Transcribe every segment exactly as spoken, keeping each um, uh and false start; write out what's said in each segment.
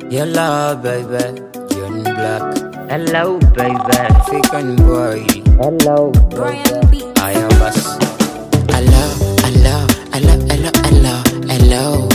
Hello, baby, young black. Hello, baby. African boy. Hello, Brian B. I am us. Hello, hello, hello, hello, hello, hello.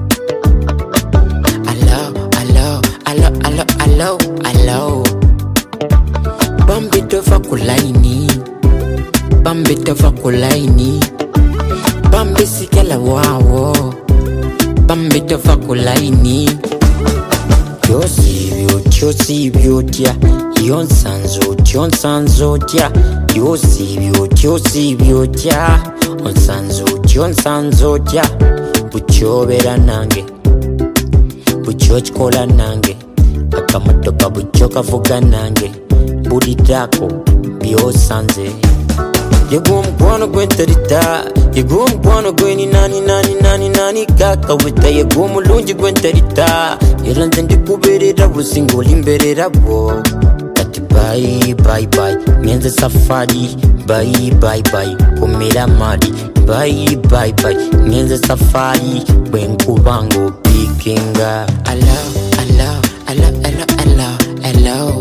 Hello, hello, hello, hello, hello, hello. Bambito va kulaini, bambito va kulaini, bambi sikela wawo, bambito va kulaini. Yosibyo, yosibyo tia, yonsanzo, yonsanzo tia, yosibyo, yosibyo tia, onsanzo, yonsanzo tia, buchobera nange, buchochkola nange, akamotoka buchoka vuga nange, buditako, byosanze. Yego mkwano gwenterita, yego mkwano gweni nani nani nani nani kaka wita yego mulungi gwenterita, yeranze ndikuberera busingoli imberera bo. Ati bye bye bye, ngenze safari, bye bye bye, kumira mari, bye bye bye, ngenze safari, bwenkubango pikinga. Hello, hello, hello, hello, hello, hello.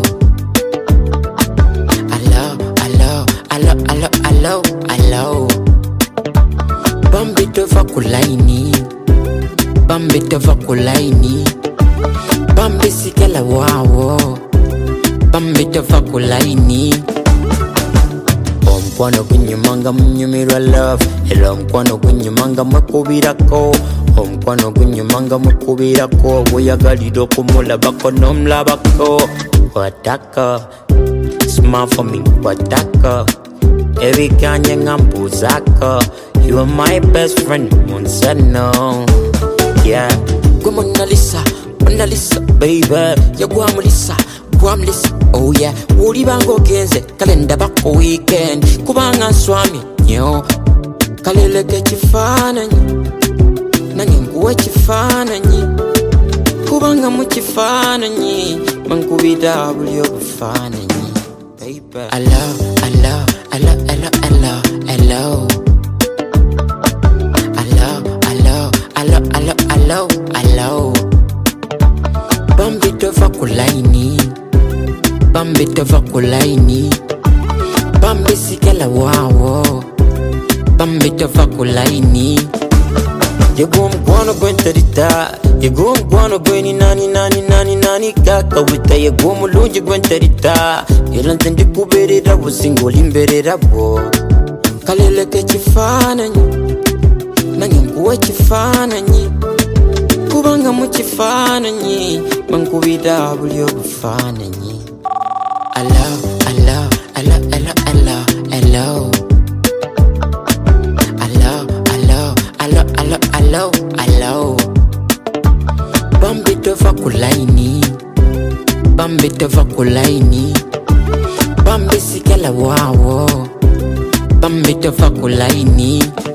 Hello, hello, hello, hello. Bambito va kulaini, bambito va kulaini, bambi sikela wawo, bambito va kulaini. Omkwano kunyumanga mnyumirwa love, hello omkwano kunyumanga mwekubirako, omkwano kunyumanga mwekubirako, bweyagalira okumulabako nomulabako. Wataka, smile for me, wataka. Every kanya ngambuzaka, you are my best friend, Monsa no. Yeah, go Mona Lisa, Mona Lisa, baby. Ya Guam Lisa, Guam Lisa, oh yeah. Uri bango genze, kalenda bako weekend. Kubanga swami, yo. Kalele ke chifana nyi, nange nguwe chifana nyi. Kubanga mu chifana nyi, mankubida bulyo bufana nyi, baby. Hello, hello. Hello, hello, hello, hello. Hello, hello, hello, hello, hello, hello. Bambito va kulaini, bambito va kulaini, bambi sikela wawo, bambito va kulaini. Yego mkwano gwenterita, yego mkwano gweni nani nani nani nani kaka wita yego mulungi gwenterita, yeranze ndikuberera busingoli imberera bo. Kalele ke chifananyi, nange nguwe chifananyi, kubanga mu chifananyi, mankubida bulyo bufananyi. Hello, hello, hello, hello, hello, hello. Hello, hello, hello, hello. Bambito va kulaini, bambito va kulaini, bambi sikela wawo, bambito va kulaini.